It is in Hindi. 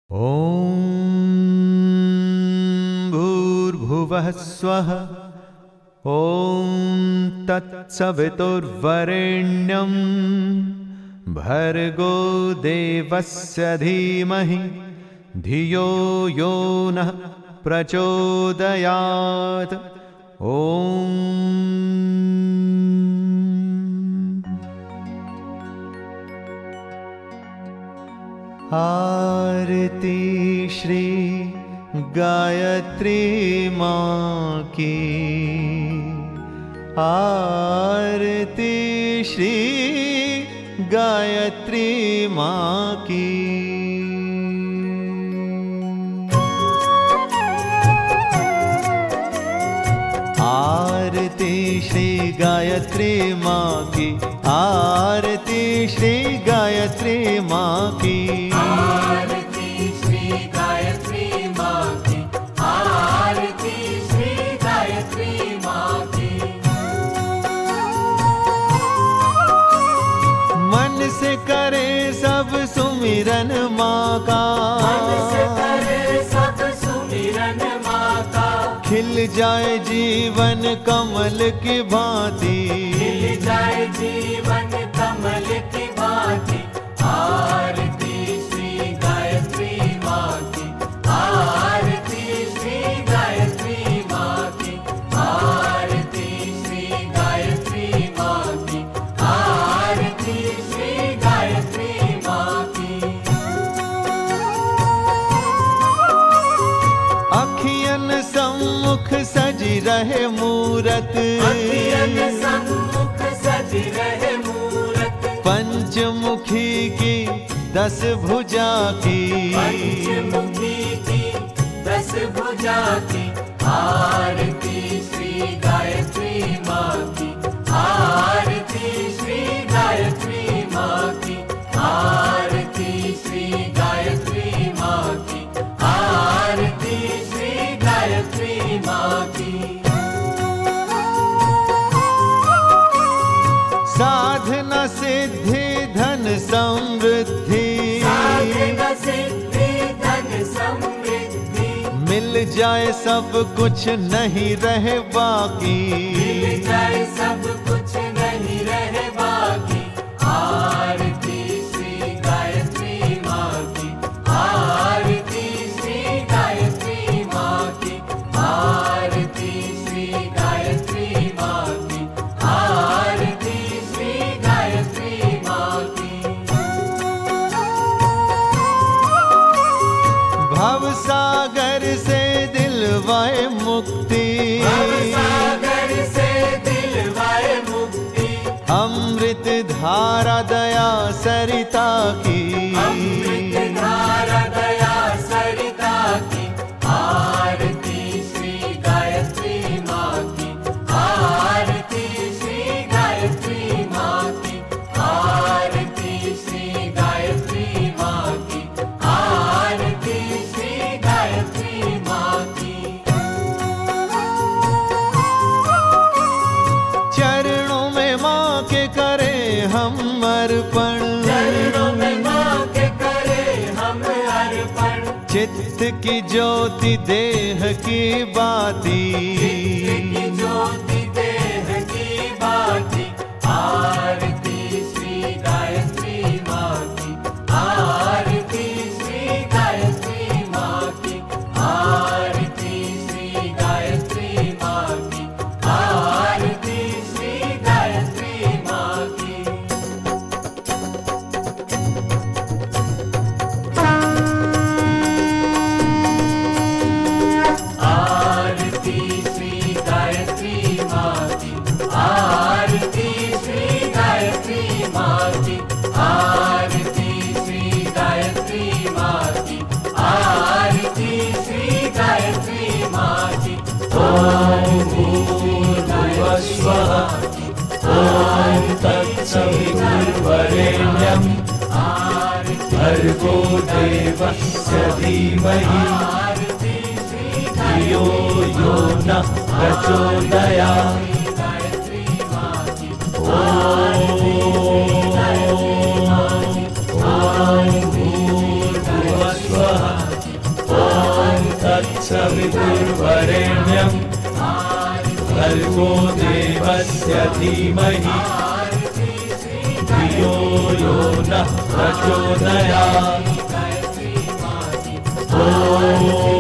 ॐ भूर्भुवः स्वः। ॐ तत्सवितुर्वरेण्यं भर्गो देवस्य धीमहि धियो यो नः प्रचोदयात्। आरती श्री गायत्री माँ की, आरती श्री गायत्री माँ की। आरती श्री गायत्री माँ की, आरती श्री गायत्री माँ की। आरती श्री गायत्री माँ की, आरती श्री गायत्री माँ की। मन से करे सब सुमिरन माँ का, मन से करे सब सुमिरन माँ का। खिल जाए जीवन कमल की भांति, खिल जाए जीवन कमल की भांति। आरती श्री गायत्री माँ की, आरती श्री गायत्री माँ की, आरती श्री गायत्री माँ की, आरती श्री गायत्री माँ की। अखियन सम्मुख सजी रहे मूरत, अखियन सम्मुख सजी रहे मूरत। पंचमुखी की 10 भुजा की, पंचमुखी की 10 भुजा की। आरती श्री गायत्री माँ की, आरती श्री गायत्री माँ की, आरती श्री गायत्री माँ की, आरती श्री गायत्री माँ की। साधना सिद्धि धन समृद्धि, साधना सिद्धि धन समृद्धि। मिल जाए सब कुछ नहीं रहे बाकी, मिल जाए सब कुछ नहीं रहे बाकी। आरती श्री गायत्री माँ की, आरती श्री गायत्री माँ की, आरती श्री गायत्री माँ की, आरती श्री गायत्री माँ की। भव सागर से दिलवाए मुक्ति, भवसागर से दिलवाए मुक्ति। अमृत धारा दया सरिता की, अमृत धारा दया सरिता की। आरती श्री गायत्री माँ की, आरती श्री गायत्री माँ की, आरती श्री गायत्री माँ की, आरती श्री गायत्री माँ की। चरणों में माँ के करे हम अर्पण, चरणों में माँ के करे हम अर्पण। चित्त की ज्योति देह की बाती, की ज्योति देह की बाती। आरती श्री गायत्री माँ की, आरती श्री गायत्री माँ की, आरती श्री गायत्री माँ की, आरती श्री गायत्री माँ की। आरती श्री गायत्री माँ की, आरती श्री गायत्री माँ की, आरती श्री गायत्री माँ की, आरती श्री गायत्री माँ की। ॐ भूर्भुवः स्वः। ॐ तत्सवितुर्वरेण्यं भर्गो देवस्य धीमहि धियो यो नः प्रचोदयात्। ॐ भूर्भुवः स्वः। तत्सवितुर्वरेण्यं भर्गो देवस्य धीमहि धियो यो नः प्रचोदयात्। ॐ